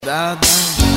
Da da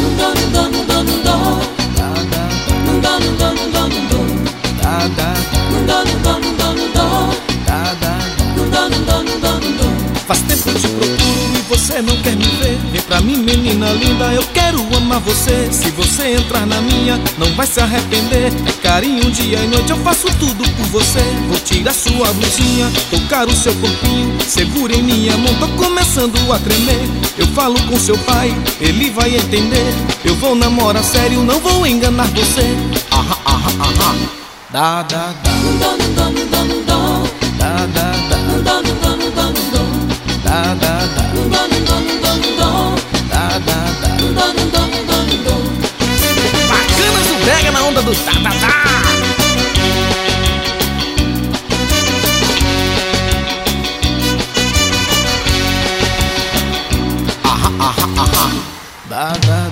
Faz tempo eu te procuro e você não quer me ver. Vem pra mim, menina linda, eu quero amar você. Se você entrar na minha, não vai se arrepender. É carinho dia e noite, eu faço tudo por você. Vou tirar sua blusinha, tocar o seu corpinho. Segura em minha mão, tô começando a tremer. Eu falo com seu pai, ele vai entender. Eu vou namorar sério, não vou enganar você. Ahá, ahá, ahá. Da da da da da da da Bacanas do brega na onda do da da da. Ahá, ahá, ahá. Da da da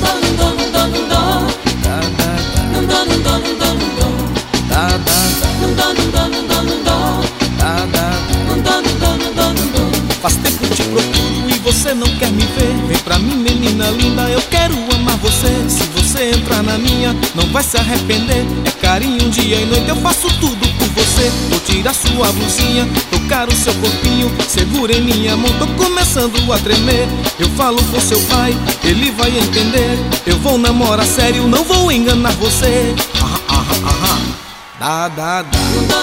Faz tempo que te procuro e você não quer me ver. Vem pra mim, menina linda, eu quero amar você. Se você entrar na minha, não vai se arrepender. É carinho dia e noite, eu faço tudo por você. Vou tirar sua blusinha, tocar o seu corpinho. Segura em minha mão, tô começando a tremer. Eu falo com seu pai, ele vai entender. Eu vou namorar sério, não vou enganar você. Ahá, ahá, ahá. Da da da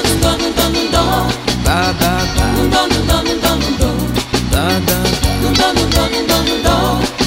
da da da da da da da da da